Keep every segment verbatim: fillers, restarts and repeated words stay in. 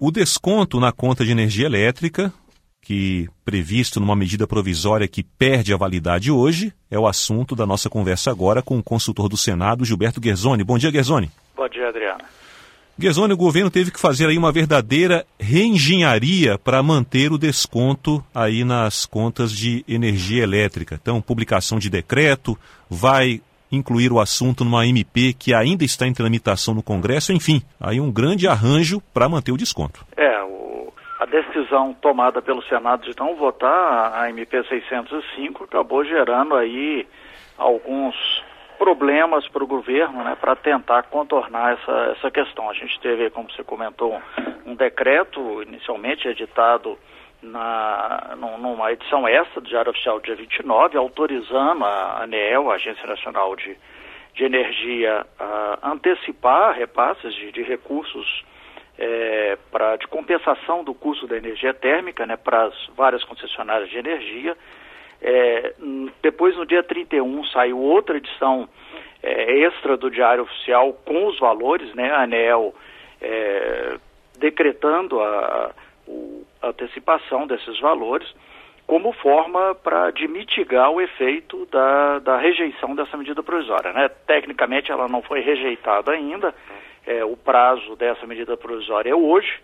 O desconto na conta de energia elétrica, que previsto numa medida provisória que perde a validade hoje, é o assunto da nossa conversa agora com o consultor do Senado, Gilberto Guerzoni. Bom dia, Guerzoni. Bom dia, Adriana. Guerzoni, o governo teve que fazer aí uma verdadeira reengenharia para manter o desconto aí nas contas de energia elétrica. Então, publicação de decreto, vai incluir o assunto numa M P que ainda está em tramitação no Congresso, enfim, aí um grande arranjo para manter o desconto. É, o, a decisão tomada pelo Senado de não votar a M P seiscentos e cinco acabou gerando aí alguns problemas para o governo, né, para tentar contornar essa, essa questão. A gente teve, como você comentou, um, um decreto inicialmente editado Na, numa edição extra do Diário Oficial dia vinte e nove, autorizando a ANEEL, a Agência Nacional de, de Energia, a antecipar repasses de, de recursos é, pra, de compensação do custo da energia térmica, né, para as várias concessionárias de energia. É, depois, no dia trinta e um, saiu outra edição é, extra do Diário Oficial com os valores, né, a ANEEL é, decretando a O, a antecipação desses valores como forma para de mitigar o efeito da, da rejeição dessa medida provisória, né? Tecnicamente ela não foi rejeitada ainda, é, o prazo dessa medida provisória é hoje,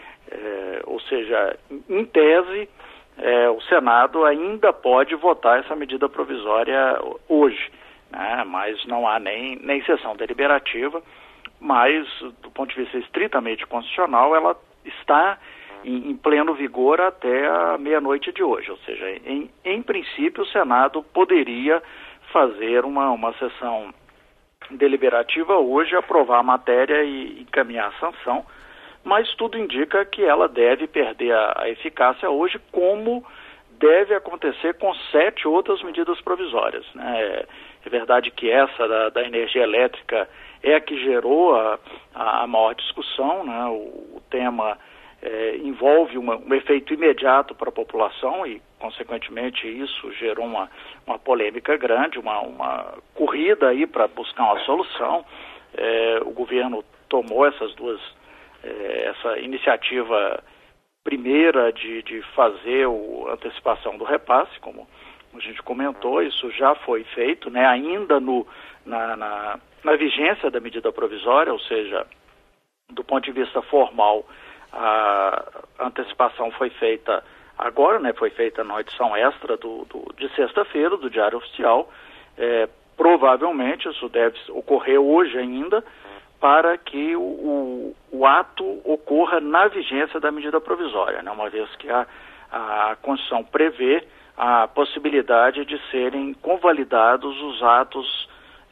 é, ou seja, em, em tese é, o Senado ainda pode votar essa medida provisória hoje, né? Mas não há nem, nem sessão deliberativa, mas do ponto de vista estritamente constitucional ela está Em, em pleno vigor até a meia-noite de hoje, ou seja, em, em princípio o Senado poderia fazer uma, uma sessão deliberativa hoje, aprovar a matéria e encaminhar a sanção, mas tudo indica que ela deve perder a, a eficácia hoje, como deve acontecer com sete outras medidas provisórias, né? É verdade que essa da, da energia elétrica é a que gerou a, a maior discussão, né? O, o tema É, envolve uma, um efeito imediato para a população e, consequentemente, isso gerou uma, uma polêmica grande, uma, uma corrida aí para buscar uma solução. É, o governo tomou essas duas, é, essa iniciativa primeira de, de fazer a antecipação do repasse, como a gente comentou, isso já foi feito, né, ainda no, na, na, na vigência da medida provisória, ou seja, do ponto de vista formal, a antecipação foi feita agora, né, foi feita na edição extra do, do, de sexta-feira do Diário Oficial. É, provavelmente isso deve ocorrer hoje ainda, para que o, o, o ato ocorra na vigência da medida provisória, né, uma vez que a, a Constituição prevê a possibilidade de serem convalidados os atos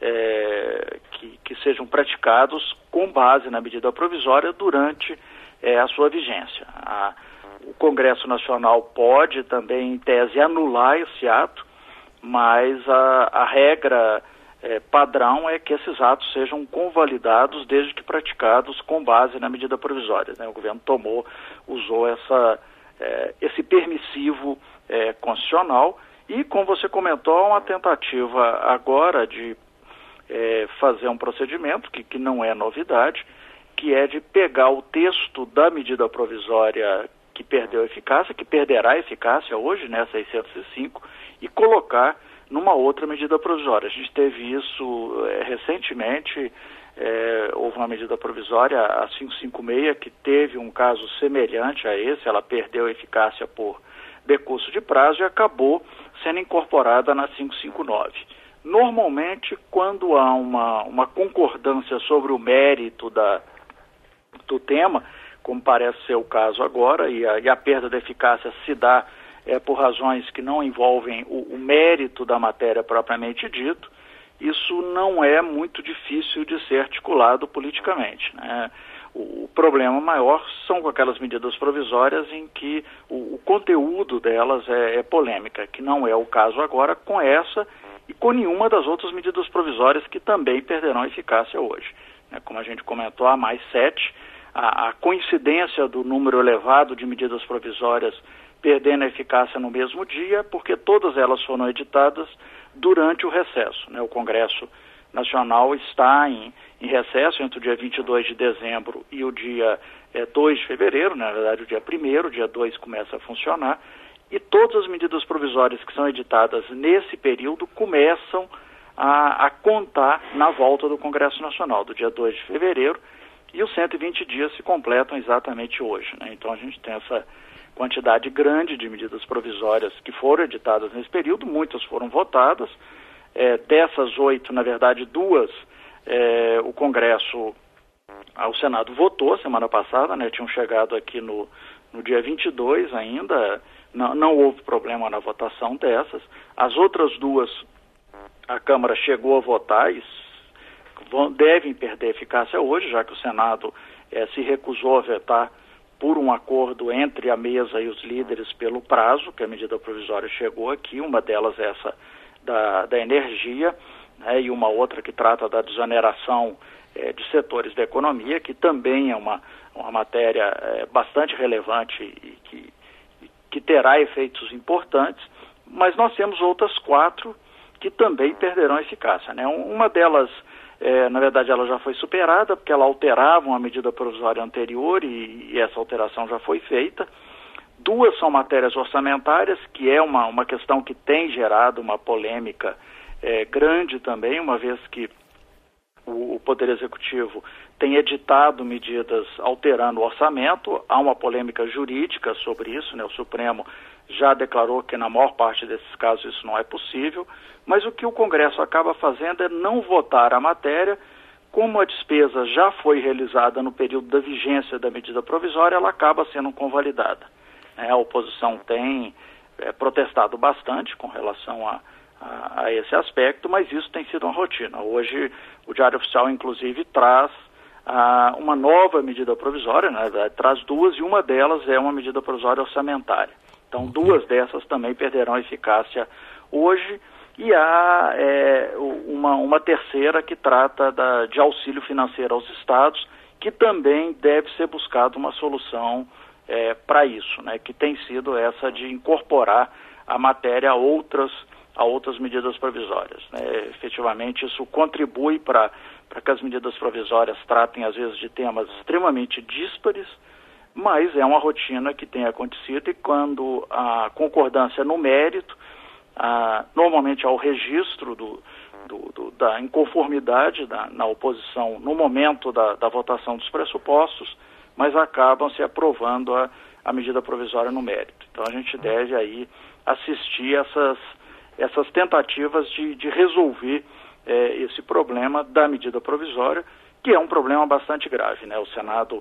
é, que, que sejam praticados com base na medida provisória durante É a sua vigência. A, o Congresso Nacional pode também, em tese, anular esse ato, mas a, a regra é, padrão é que esses atos sejam convalidados desde que praticados com base na medida provisória, né? O governo tomou, usou essa, é, esse permissivo é, constitucional e, como você comentou, uma tentativa agora de é, fazer um procedimento que, que não é novidade, que é de pegar o texto da medida provisória que perdeu a eficácia, que perderá a eficácia hoje, né, seiscentos e cinco, e colocar numa outra medida provisória. A gente teve isso é, recentemente, é, houve uma medida provisória, a quinhentos e cinquenta e seis, que teve um caso semelhante a esse, ela perdeu a eficácia por decurso de prazo e acabou sendo incorporada na quinhentos e cinquenta e nove. Normalmente, quando há uma, uma concordância sobre o mérito da do tema, como parece ser o caso agora, e a, e a perda da eficácia se dá é, por razões que não envolvem o, o mérito da matéria propriamente dito, isso não é muito difícil de ser articulado politicamente, né? O, o problema maior são com aquelas medidas provisórias em que o, o conteúdo delas é, é polêmica, que não é o caso agora com essa e com nenhuma das outras medidas provisórias que também perderão eficácia hoje. Como a gente comentou, há mais sete. A, a coincidência do número elevado de medidas provisórias perdendo a eficácia no mesmo dia, porque todas elas foram editadas durante o recesso, né? O Congresso Nacional está em, em recesso entre o dia vinte e dois de dezembro e o dia é, dois de fevereiro, na verdade o dia primeiro, o dia dois começa a funcionar, e todas as medidas provisórias que são editadas nesse período começam a, a contar na volta do Congresso Nacional, do dia dois de fevereiro, e os cento e vinte dias se completam exatamente hoje, né? Então a gente tem essa quantidade grande de medidas provisórias que foram editadas nesse período, muitas foram votadas. É, dessas oito, na verdade, duas, é, o Congresso, o Senado votou semana passada, né? Tinham chegado aqui no, no dia vinte e dois ainda, não, não houve problema na votação dessas. As outras duas, a Câmara chegou a votar e vão, devem perder eficácia hoje, já que o Senado é, se recusou a vetar por um acordo entre a mesa e os líderes pelo prazo, que a medida provisória chegou aqui, uma delas é essa da, da energia, né, e uma outra que trata da desoneração é, de setores da economia, que também é uma, uma matéria é, bastante relevante e que, que terá efeitos importantes, mas nós temos outras quatro que também perderão eficácia, né? Uma delas, é, na verdade, ela já foi superada, porque ela alterava uma medida provisória anterior e, e essa alteração já foi feita. Duas são matérias orçamentárias, que é uma, uma questão que tem gerado uma polêmica é, grande também, uma vez que o, o Poder Executivo tem editado medidas alterando o orçamento. Há uma polêmica jurídica sobre isso, né? O Supremo já declarou que na maior parte desses casos isso não é possível, mas o que o Congresso acaba fazendo é não votar a matéria. Como a despesa já foi realizada no período da vigência da medida provisória, ela acaba sendo convalidada. A oposição tem é, protestado bastante com relação a, a, a esse aspecto, mas isso tem sido uma rotina. Hoje o Diário Oficial, inclusive, traz a, uma nova medida provisória, né? Traz duas, e uma delas é uma medida provisória orçamentária. Então, duas dessas também perderão eficácia hoje, e há é, uma, uma terceira que trata da, de auxílio financeiro aos estados, que também deve ser buscado uma solução É, para isso, né, que tem sido essa de incorporar a matéria a outras, a outras medidas provisórias, né? Efetivamente, isso contribui para que as medidas provisórias tratem, às vezes, de temas extremamente díspares, mas é uma rotina que tem acontecido, e quando a concordância no mérito, a, normalmente há o registro do, do, do, da inconformidade da, na oposição no momento da, da votação dos pressupostos, mas acabam se aprovando a, a medida provisória no mérito. Então a gente deve aí assistir essas, essas tentativas de, de resolver é, esse problema da medida provisória, que é um problema bastante grave, né? O Senado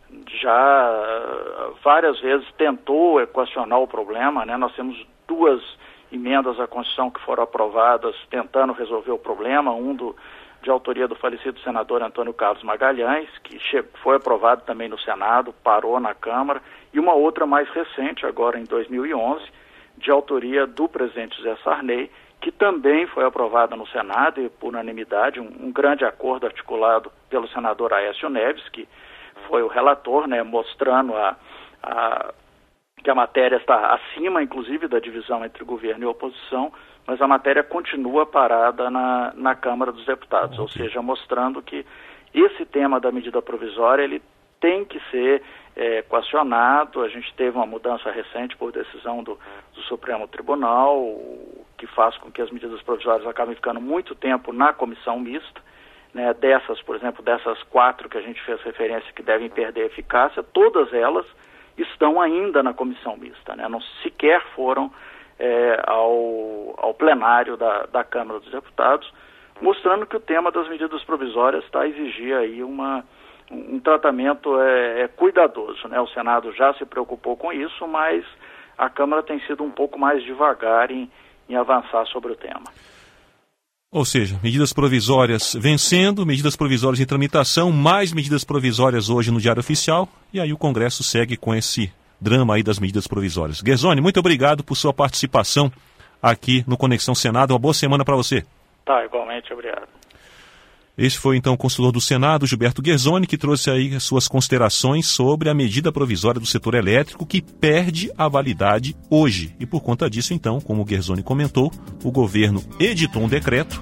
já várias vezes tentou equacionar o problema, né? Nós temos duas emendas à Constituição que foram aprovadas tentando resolver o problema, um do de autoria do falecido senador Antônio Carlos Magalhães, que foi aprovado também no Senado, parou na Câmara, e uma outra mais recente, agora em dois mil e onze, de autoria do presidente José Sarney, que também foi aprovada no Senado, e por unanimidade, um, um grande acordo articulado pelo senador Aécio Neves, que foi o relator, né, mostrando a, a, que a matéria está acima, inclusive, da divisão entre governo e oposição, mas a matéria continua parada na, na Câmara dos Deputados, ou seja, mostrando que esse tema da medida provisória ele tem que ser é, equacionado. A gente teve uma mudança recente por decisão do, do Supremo Tribunal, que faz com que as medidas provisórias acabem ficando muito tempo na comissão mista, né? Dessas, por exemplo, dessas quatro que a gente fez referência que devem perder eficácia, todas elas estão ainda na comissão mista, né? Não sequer foram É, ao, ao plenário da, da Câmara dos Deputados, mostrando que o tema das medidas provisórias está a exigir aí uma, um, um tratamento é, é, cuidadoso, né? O Senado já se preocupou com isso, mas a Câmara tem sido um pouco mais devagar em, em avançar sobre o tema. Ou seja, medidas provisórias vencendo, medidas provisórias em tramitação, mais medidas provisórias hoje no Diário Oficial, e aí o Congresso segue com esse drama aí das medidas provisórias. Guerzoni, muito obrigado por sua participação aqui no Conexão Senado. Uma boa semana para você. Tá, igualmente, obrigado. Esse foi então o consultor do Senado, Gilberto Guerzoni, que trouxe aí as suas considerações sobre a medida provisória do setor elétrico que perde a validade hoje. E por conta disso, então, como o Guerzoni comentou, o governo editou um decreto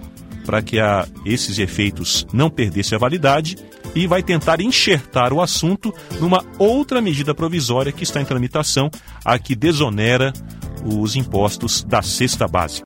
para que a, esses efeitos não perdessem a validade e vai tentar enxertar o assunto numa outra medida provisória que está em tramitação, a que desonera os impostos da cesta básica.